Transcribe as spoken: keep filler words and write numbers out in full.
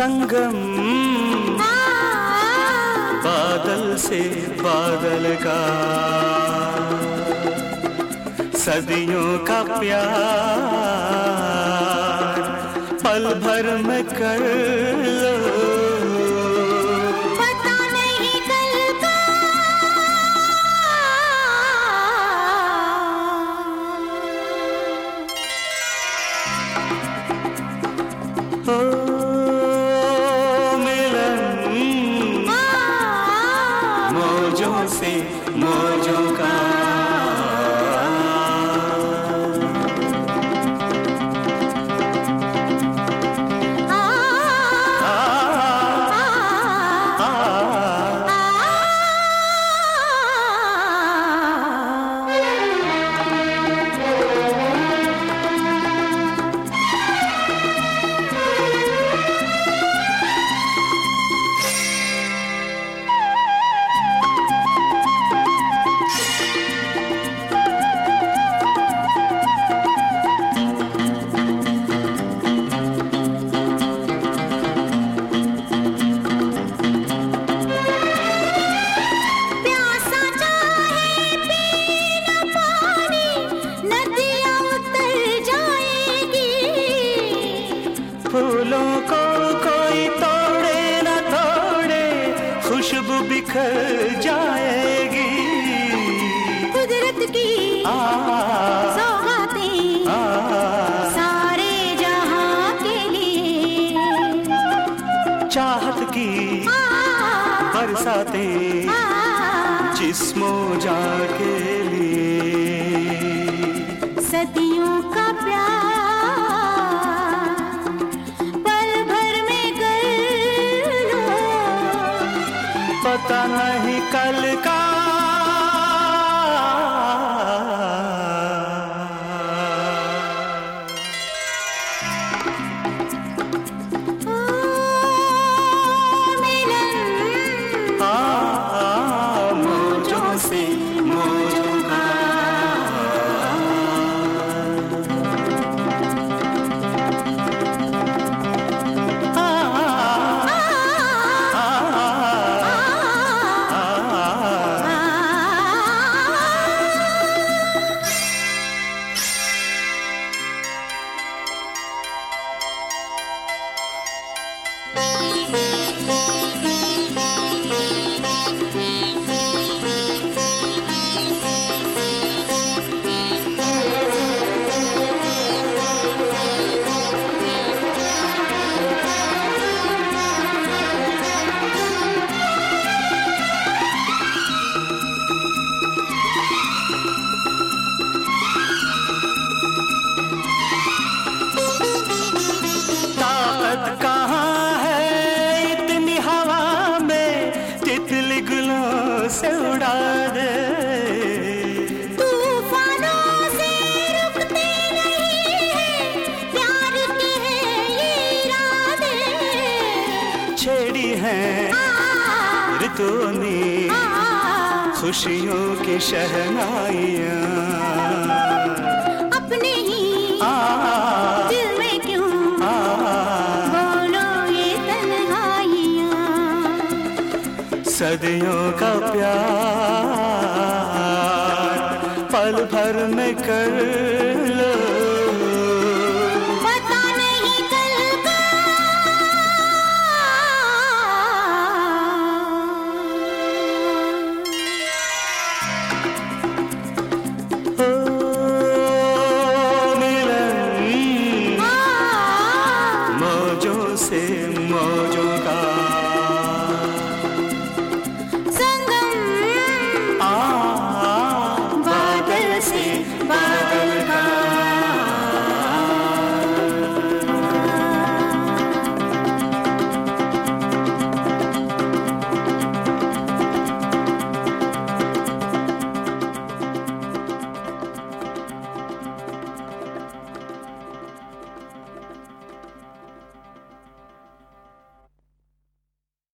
संगम बादल से बादल का, सदियों का प्यार पल भर में कर लो। पता नहीं कल का ओ मिलन मौजों से मौजों का, फूलों को कोई तोड़े न तोड़े, खुशबू बिखर जाएगी। कुदरत की सौगातें सारे जहां के लिए, चाहत की बरसातें जिस्मों जान के लिए, सदियों का प्यार पता नहीं कल का। ओ मिलन मौजों से मौजों का, से उड़ा दे। तूफानों से रुकते नहीं हैं, प्यार के हैं ये इरादे। छेड़ी है ऋतुओं ने खुशियों की शहनाइयाँ, अपने ही दिल में क्यों बोलो ये तन्हाइयाँ। सदियों का प्यार पल भर में कर लो।